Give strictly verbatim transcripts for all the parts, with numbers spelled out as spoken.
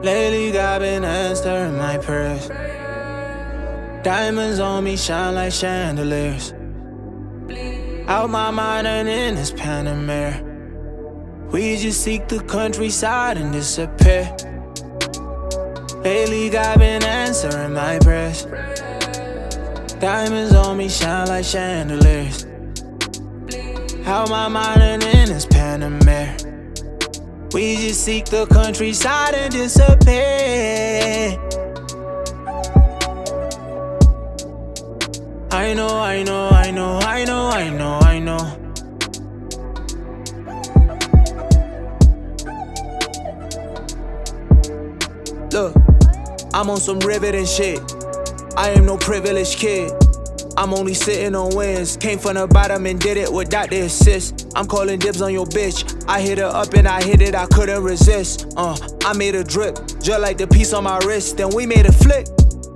Lately I've been answering my prayers. Diamonds on me shine like chandeliers. Out my mind and in this Panamera. We just seek the countryside and disappear. Lately I've been answering my prayers. Diamonds on me shine like chandeliers. Out my mind and in this Panamera. We just seek the countryside and disappear. I know, I know, I know, I know, I know, I know. Look, I'm on some riveting shit. I am no privileged kid. I'm only sitting on wins. Came from the bottom and did it without the assist. I'm calling dibs on your bitch. I hit her up and I hit it, I couldn't resist. Uh, I made a drip, just like the piece on my wrist. Then we made a flick.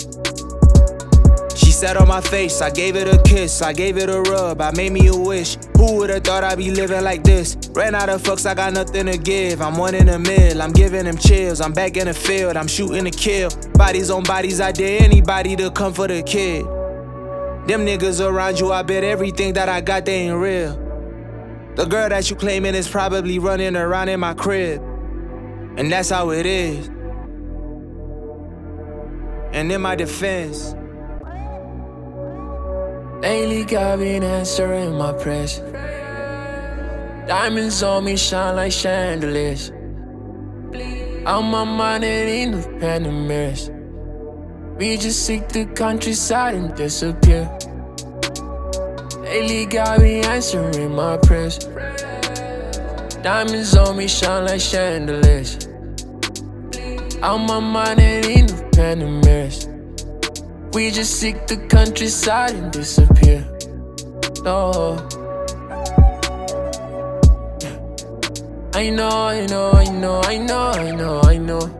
She sat on my face, I gave it a kiss, I gave it a rub, I made me a wish. Who would've thought I'd be living like this? Ran out of fucks, I got nothing to give. I'm one in the middle, I'm giving them chills. I'm back in the field, I'm shooting to kill. Bodies on bodies, I dare anybody to come for the kid. Them niggas around you, I bet everything that I got, they ain't real. The girl that you claiming is probably running around in my crib. And that's how it is. And in my defense, lately got been answering my prayers. Diamonds on me shine like chandeliers. Out my mind and in the Panameras. We just seek the countryside and disappear. Lately got me answering my prayers. Diamonds on me shine like chandeliers. Out my mind and in the Panameras. We just seek the countryside and disappear. No. I know, I know, I know, I know, I know, I know.